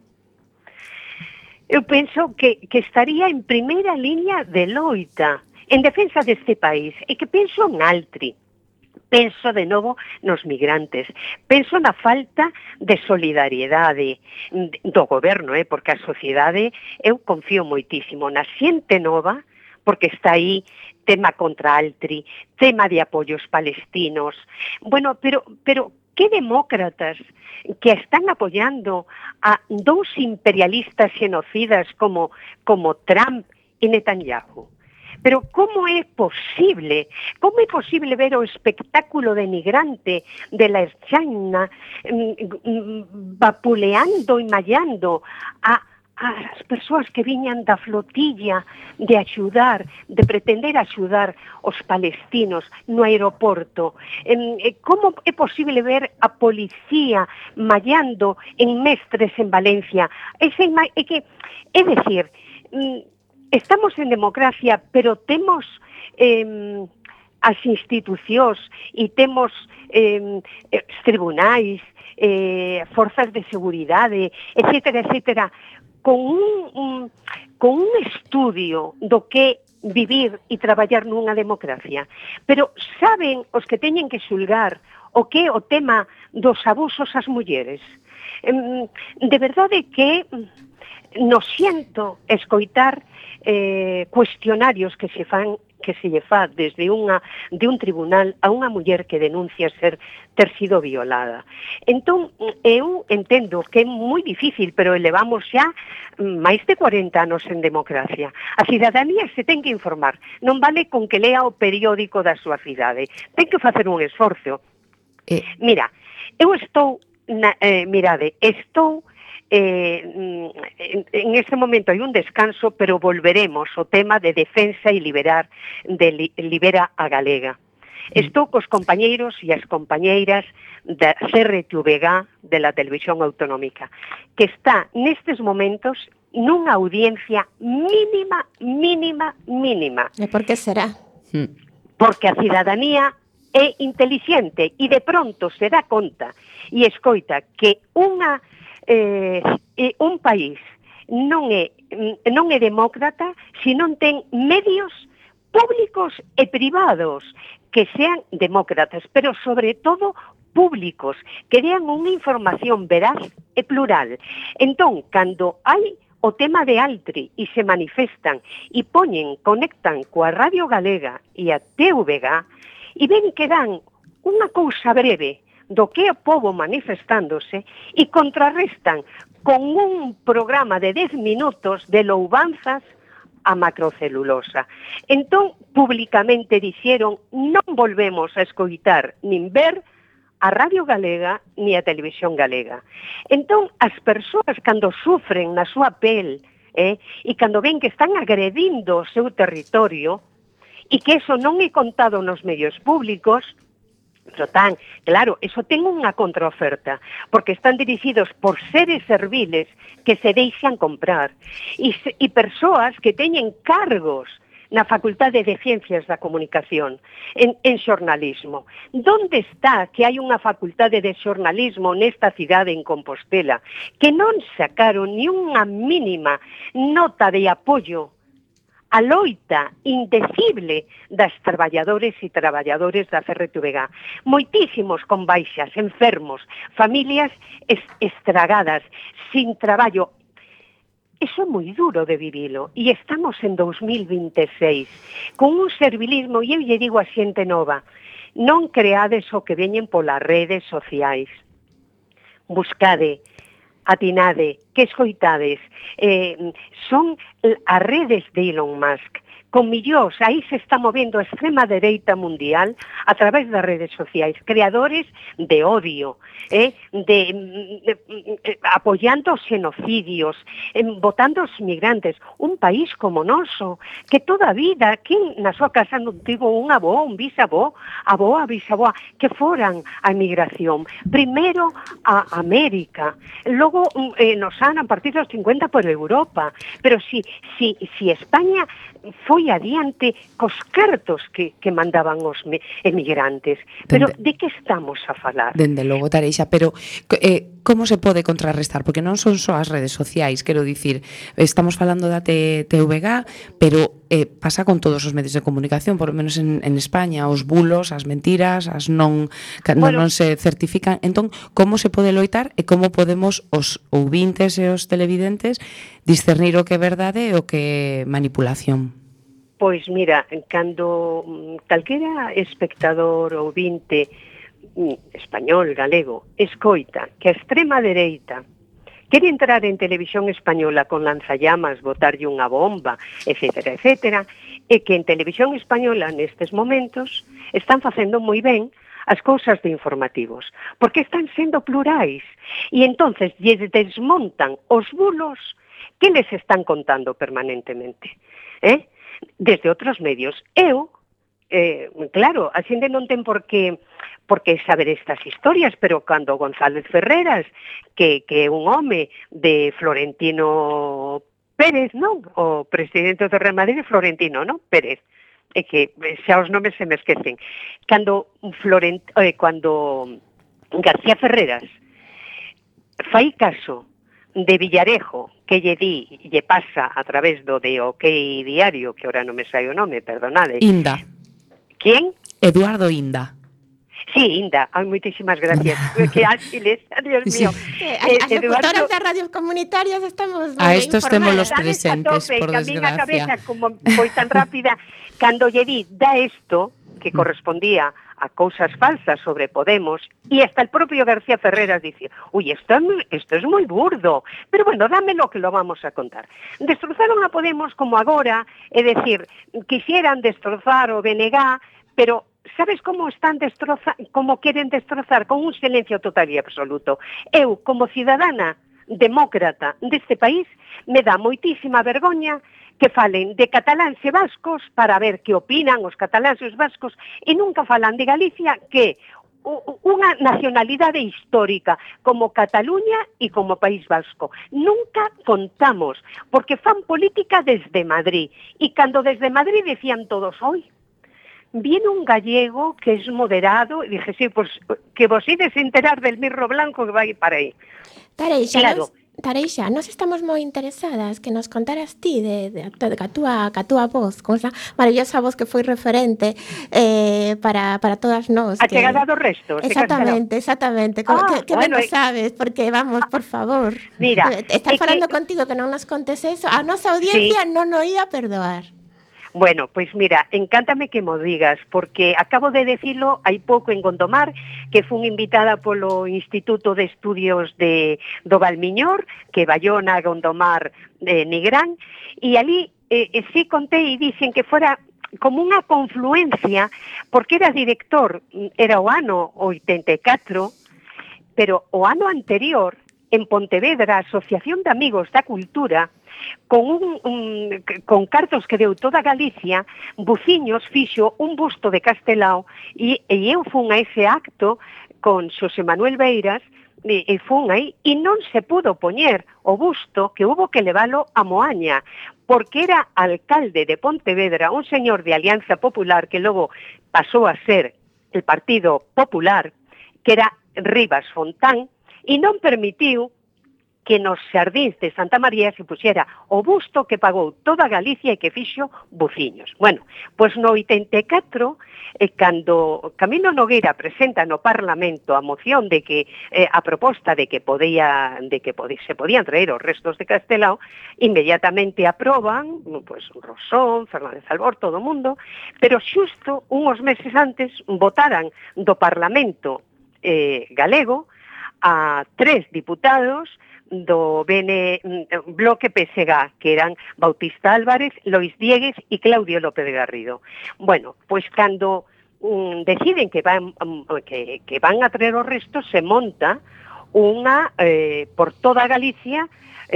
eu penso que estaría en primeira liña de loita en defensa deste país, e que penso en Altri. Penso de novo nos migrantes, penso na falta de solidariedade do goberno, porque a sociedade, eu confío moitísimo na xente nova, porque está aí tema contra Altri, tema de apoios palestinos. Bueno, pero que demócratas que están apoiando a dous imperialistas xenocidas como Trump e Netanyahu. Pero como é posible ver o espectáculo denigrante de la Erchaina vapuleando e mallando as persoas que viñan da flotilla de axudar, de pretender axudar os palestinos no aeroporto? Como é posible ver a policía mallando en Mestres en Valencia? É decir, estamos en democracia, pero temos as institucións e temos tribunais, forzas de seguridade, etcétera, etcétera, con un estudio do que vivir e traballar nunha democracia. Pero saben os que teñen que xulgar o que é o tema dos abusos ás mulleres? De verdade que nos siento escoitar cuestionarios que se lle fa desde de un tribunal a unha muller que denuncia ter sido violada. Entón, eu entendo que é moi difícil, pero elevamos xa máis de 40 anos en democracia. A cidadanía se ten que informar. Non vale con que lea o periódico da súa cidade. Ten que facer un esforzo. Mira, eu estou, en este momento hai un descanso, pero volveremos ao tema de defensa e libera a galega. Estou cos compañeiros e as compañeiras da CRTVG de la Televisión Autonómica, que está nestes momentos nunha audiencia mínima. E por que será? Porque a cidadanía é intelixente e de pronto se dá conta e escoita que un país non é demócrata se non ten medios públicos e privados que sean demócratas, pero sobre todo públicos, que dean unha información veraz e plural. Entón, cando hai o tema de Altri e se manifestan e conectan coa Radio Galega e a TVG e ven que dan unha cousa breve do que é o povo manifestándose e contrarrestan con un programa de 10 minutos de louvanzas a macrocelulosa. Entón, públicamente dixeron, non volvemos a escoitar nin ver a Radio Galega ni a Televisión Galega. Entón, as persoas cando sufren na súa pel e cando ven que están agredindo o seu territorio e que eso non é contado nos medios públicos, pero claro, eso ten unha contraoferta, porque están dirixidos por seres serviles que se deixan comprar e persoas que teñen cargos na Facultade de Ciencias da Comunicación, en xornalismo. Donde está que hai unha facultade de xornalismo nesta cidade en Compostela que non sacaron ni unha mínima nota de apoio a loita indecible das traballadores e traballadores da CRTVG. Moitísimos con baixas, enfermos, familias estragadas, sin traballo. Eso é moi duro de vivilo. E estamos en 2026, con un servilismo, e eu lle digo a xente nova, non creades o que veñen polas redes sociais. Buscade, atinade, que escoitades, son as redes de Elon Musk, con millóns, aí se está movendo a extrema dereita mundial a través das redes sociais, creadores de odio, apoiando os xenocidios, votando os migrantes. Un país como noso, que toda a vida, que na súa casa non tivo un avó, un bisavó, avoa, bisaboa, que foran a emigración. Primeiro a América, logo nos a partir dos 50 por Europa, pero si España foi adiante cos cartos que mandaban os emigrantes. Pero de que estamos a falar? Dende logo, Tareixa, pero como se pode contrarrestar? Porque non son só as redes sociais, quero dicir, estamos falando da TVG, pero pasa con todos os medios de comunicación, por lo menos en España, os bulos, as mentiras, as non se certifican. Entón, como se pode loitar e como podemos os ouvintes e os televidentes discernir o que é verdade e o que é manipulación? Pois mira, cando calquera espectador ou ouvinte español, galego, escoita que a extrema dereita quere entrar en televisión española con lanzallamas, botarlle unha bomba, etcétera, etcétera, é que en Televisión Española nestes momentos están facendo moi ben as cousas de informativos, porque están sendo plurais, e entonces lles desmontan os bulos que les están contando permanentemente, desde outros medios. Eu, claro, a xente non ten por que saber estas historias, pero cando González Ferreras, que é un home de Florentino Pérez, non? O presidente do Real Madrid, Florentino, non? Pérez. É que xa os nomes se me esquecen. Cando García Ferreras fai caso de Villarejo, que lle pasa a través do de OK Diario, que ahora non me sai o nome, perdonade. Inda. ¿Quién? Eduardo Inda. Sí, Inda, moitísimas gracias. Que ágiles, Dios mío. As locutoras das radios comunitarias estamos a estos temos los presentes, por desgracia. Que a desgracia. cabeza, como foi tan rápida, cando lle di, da isto, que correspondía a cousas falsas sobre Podemos, y hasta el propio García Ferreras dice, uy, esto es muy burdo, pero bueno, dámelo que lo vamos a contar. Destrozaron a Podemos como agora, é decir, quisieran destrozar o BNG, pero sabes como como queren destrozar? Con un silencio total e absoluto. Eu, como cidadana demócrata deste país, me dá moitísima vergoña que falen de cataláns e vascos para ver que opinan os cataláns e os vascos e nunca falan de Galicia, que unha nacionalidade histórica como Cataluña e como País Vasco. Nunca contamos, porque fan política desde Madrid. E cando desde Madrid decían todos, hoy viene un gallego que es moderado, y dije, sí, pues que vos ides enterar del mirro blanco que vai para aí. Tareixa, nós estamos moi interesadas que nos contaras ti de a túa voz, con esa maravillosa voz que foi referente para todas nós. A chegada dos restos. Exactamente. Que ben lo sabes, porque vamos, por favor. Mira, estar falando contigo que non nos contes eso, a nosa audiencia non o ia perdoar. Bueno, pois mira, encántame que mo digas, porque acabo de decirlo hai pouco en Gondomar, que fun invitada polo Instituto de Estudios do Valmiñor, que Bayona, Gondomar, Nigrán, e ali sí contei e dicen que fora como unha confluencia, porque era director, era o ano 84, pero o ano anterior, en Pontevedra, a Asociación de Amigos da Cultura, con cartos que deu toda Galicia, Buciños fixo un busto de Castelao e eu fun a ese acto con Xosé Manuel Beiras e fun aí e non se pudo poñer o busto, que hubo que leválo a Moaña, porque era alcalde de Pontevedra, un señor de Alianza Popular que logo pasou a ser el Partido Popular, que era Rivas Fontán, e non permitiu que nos xardíns de Santa María se puxera o busto que pagou toda Galicia e que fixo Buciños. Bueno, pois no 84, cando Camilo Nogueira presenta no Parlamento a moción de que a proposta de que se podían traer os restos de Castelao, inmediatamente aproban, pois Rosón, Fernández Albor, todo o mundo, pero xusto uns meses antes votaran do Parlamento galego a 3 diputados do bloque PSG, que eran Bautista Álvarez, Lois Diegues e Claudio López Garrido. Bueno, pois cando deciden que van a traer os restos, se monta unha, por toda Galicia,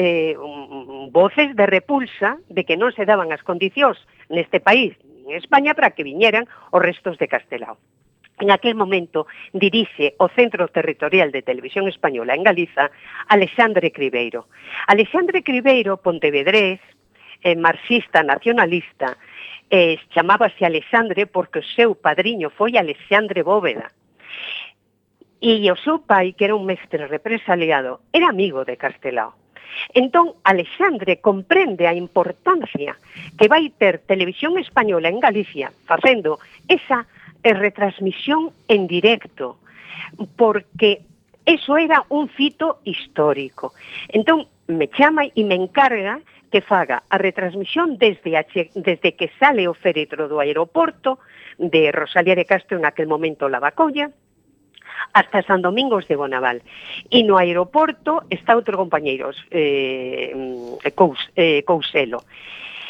voces de repulsa de que non se daban as condicións neste país, en España, para que viñeran os restos de Castelao. En aquel momento dirixe o Centro Territorial de Televisión Española en Galiza Alexandre Cribeiro. Alexandre Cribeiro, pontevedrés, marxista nacionalista, chamábase Alexandre porque o seu padriño foi Alexandre Bóveda. E o seu pai, que era un mestre represaliado, era amigo de Castelao. Entón, Alexandre comprende a importancia que vai ter Televisión Española en Galicia facendo esa retransmisión en directo, porque eso era un fito histórico. Entón, me chama e me encarga que faga a retransmisión desde que sale o féretro do aeroporto de Rosalía de Castro, en aquel momento Lavacolla, hasta San Domingos de Bonaval. E no aeroporto está outro compañeiro, Couselo.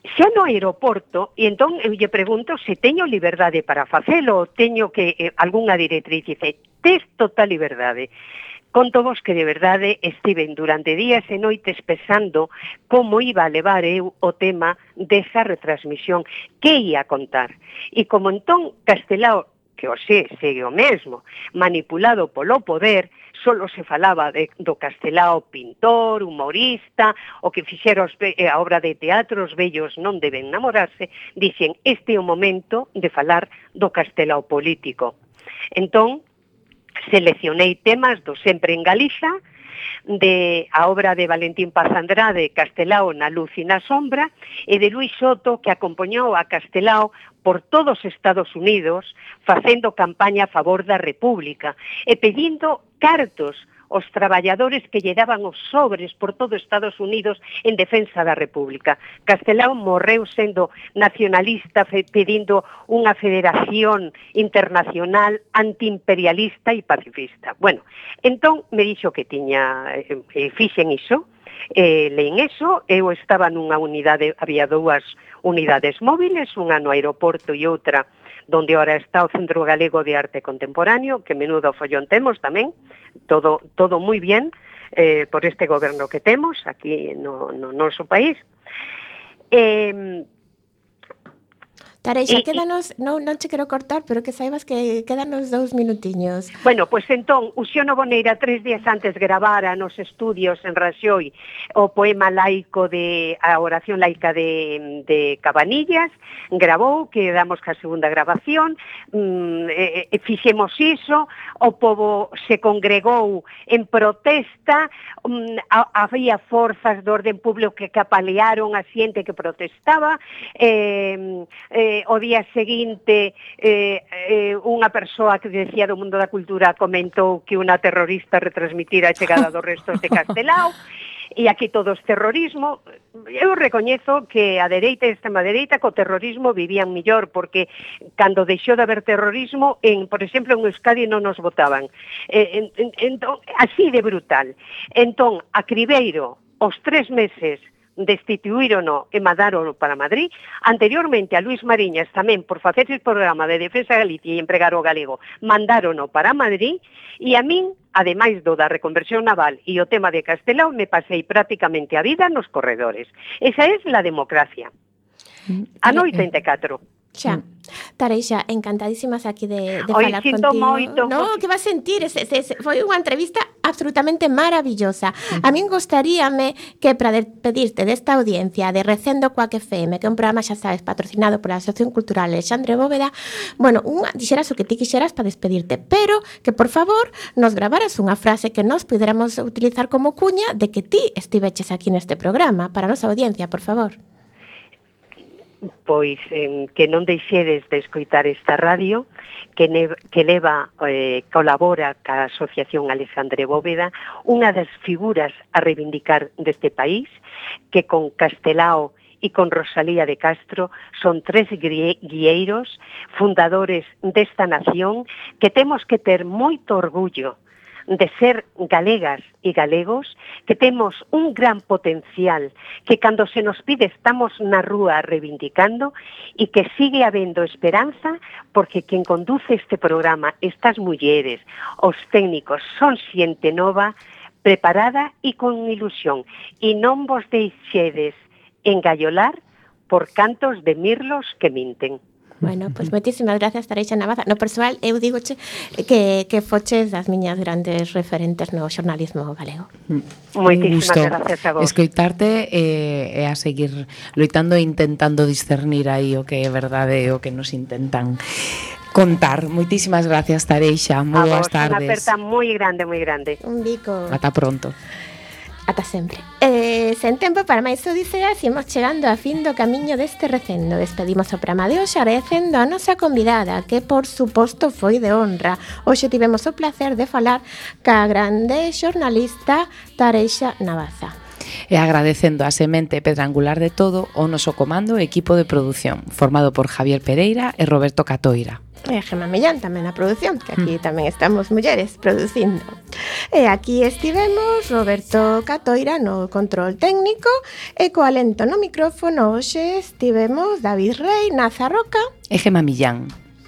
xa no aeroporto, e entón eu lle pregunto se teño liberdade para facelo, ou teño que algunha directriz, dice, tes total liberdade. Conto vos que de verdade estiven durante días e noites pensando como iba a levar eu o tema desa retransmisión, que ia contar. E como entón Castelao, que o segue o mesmo, manipulado polo poder, solo se falaba do Castelao pintor, humorista, o que fixera a obra de teatro, os vellos non deben namorarse, dicen, este é o momento de falar do Castelao político. Entón, seleccionei temas do Sempre en Galiza, de a obra de Valentín Paz Andrade, Castelao na luz e na sombra, e de Luis Soto, que acompañou a Castelao por todos os Estados Unidos, facendo campaña a favor da República, e pedindo cartos os traballadores que lle daban os sobres por todo Estados Unidos en defensa da República. Castelao morreu sendo nacionalista, pedindo unha federación internacional antiimperialista e pacifista. Bueno, entón me dixo que tiña, fixen iso, leín eso, eu estaba nunha unidade, había dúas unidades móviles, unha no aeroporto e outra donde ahora está o Centro Galego de Arte Contemporáneo, que menudo follón temos tamén, todo moi bien por este goberno que temos aquí no noso país. Tareixa, quédanos, non che quero cortar, pero que saibas que quédanos 2 minutiños. Bueno, pois entón, Uxiono Boneira 3 días antes gravara nos estudios en Raxoi o poema laico de a oración laica de Cabanillas, gravou, que damos ca segunda grabación, fixemos iso, o pobo se congregou en protesta, había forzas do orden público que apalearon a xente que protestaba, o día seguinte unha persoa que decía do mundo da cultura comentou que unha terrorista retransmitira a chegada dos restos de Castelao, e aquí todo é terrorismo. Eu recoñezo que a dereita e a extrema dereita co terrorismo vivían millor, porque cando deixou de haber terrorismo, por exemplo, en Euskadi non nos votaban. Entón, así de brutal. Entón, a Cribeiro, os 3 meses destituírono e mandarono para Madrid. Anteriormente a Luis Mariñas tamén, por facer el programa de Defensa de Galicia e empregar o galego, mandarono para Madrid, e a min, ademais do da reconversión naval e o tema de Castelao, me pasei prácticamente a vida nos corredores. Esa é la democracia. Ano 84. Xa. Tareixa, encantadísimas aquí de falar contigo. Moito. No, que vas sentir? Foi unha entrevista absolutamente maravillosa. A min gustaríame que para despedirte desta audiencia de Recendo Coac FM, que é un programa, xa sabes, patrocinado pola Asociación Cultural Alexandre Bóveda, bueno, dixeras o que ti quixeras para despedirte, pero que, por favor, nos gravaras unha frase que nos puderamos utilizar como cuña de que ti estiveches aquí neste programa, para a nosa audiencia, por favor. Pois que non deixedes de escoitar esta radio, que colabora ca Asociación Alexandre Bóveda, unha das figuras a reivindicar deste país, que con Castelao e con Rosalía de Castro son 3 guieiros fundadores desta nación, que temos que ter moito orgullo de ser galegas e galegos, que temos un gran potencial, que cando se nos pide estamos na rúa reivindicando, e que sigue habendo esperanza, porque quen conduce este programa, estas mulleres, os técnicos, son xente nova, preparada e con ilusión, e non vos deixedes engallolar por cantos de mirlos que minten. Bueno, pois moitísimas gracias, Tareixa Navaza. No persoal, eu digoche que foches das miñas grandes referentes no xornalismo galego. Moitísimas gracias a vos. Escoitarte e a seguir loitando e intentando discernir aí o que é verdade e o que nos intentan contar. Moitísimas gracias, Tareixa. Moi boas tardes. Unha aperta moi grande, moi grande. Un bico. Ata pronto. Ata sempre. Sen tempo para máis odiseas, imos chegando a fin do camiño deste recendo. Despedimos o programa de hoxe agradecendo a nosa convidada, que por suposto foi de honra. Hoxe tivemos o placer de falar ca grande xornalista Tareixa Navaza. E agradecendo a semente pedra angular de todo o noso comando e equipo de produción, formado por Javier Pereira e Roberto Catoira. E a Gemma Millán tamén na produción, que aquí tamén estamos mulleres producindo. E aquí estivemos Roberto Catoira no control técnico e co alento no micrófono hoxe estivemos David Rey, Naza Roca E Gemma Millán.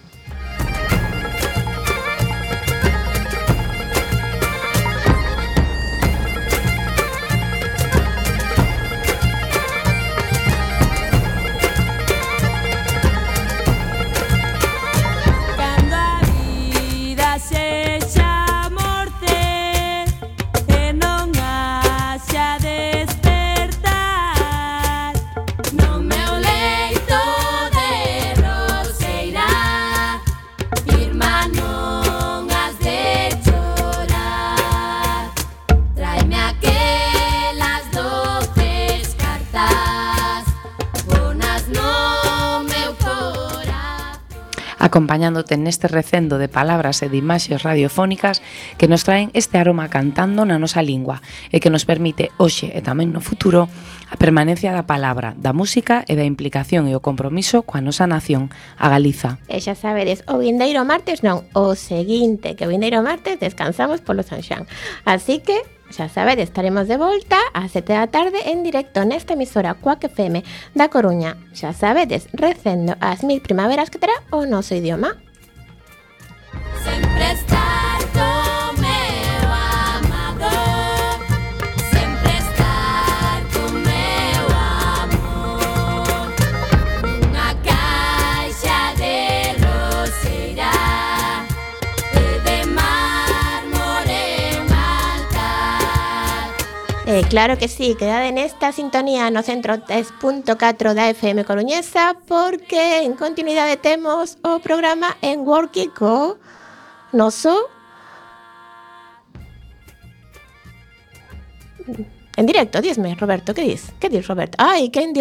Acompañándote neste recendo de palabras e de imaxes radiofónicas que nos traen este aroma cantando na nosa lingua e que nos permite hoxe e tamén no futuro a permanencia da palabra, da música e da implicación e o compromiso coa nosa nación, a Galiza. E xa sabedes, o vindeiro martes non, o seguinte, que o vindeiro martes descansamos polo San Xoán. Así que xa sabedes, estaremos de volta ás 7 da tarde en directo nesta emisora Cuac FM da Coruña. Xa sabedes, recendo as 1000 primaveras que terá o noso idioma. Sempre estar co meu amado, sempre estar co meu amor, unha caixa de roseira e de mármore un altar. Claro que sí, quedade nesta sintonía no centro 3.4 da FM Coruñesa porque en continuidade temos o programa en Working co noso en directo. Dísme, Roberto, que dis? Que dis, Roberto? Ai, que en directo.